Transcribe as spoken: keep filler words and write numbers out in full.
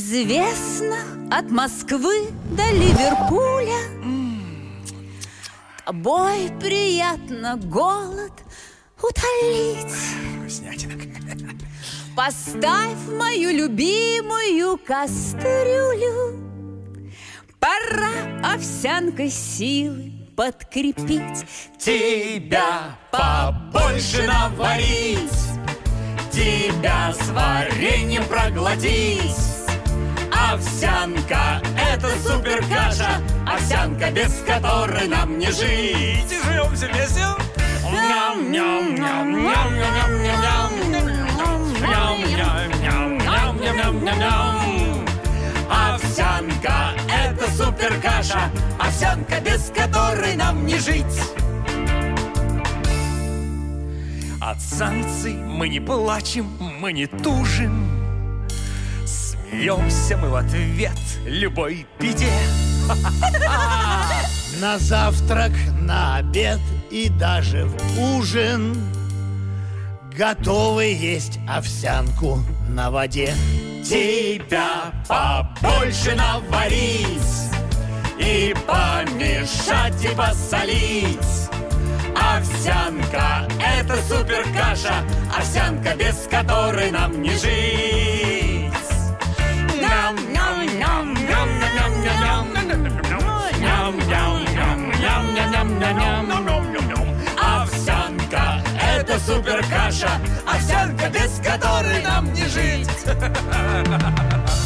Известно от Москвы до Ливерпуля, тобой приятно голод утолить. Вкуснятина. Поставь мою любимую кастрюлю, пора овсянкой силы подкрепить. Тебя побольше наварить, тебя с вареньем проглотить. Овсянка – это супер каша, овсянка, без которой нам не жить. И живем все вместе. Овсянка – это супер каша, овсянка, без которой нам не жить. От санкций мы не плачем, мы не тужим, смеемся мы в ответ любой беде. На завтрак, на обед и даже в ужин готовы есть овсянку на воде. Тебя побольше наварить и помешать, и посолить. Овсянка – это супер каша, овсянка, без которой нам не жить. Овсянка – это супер каша, овсянка, без которой нам не жить.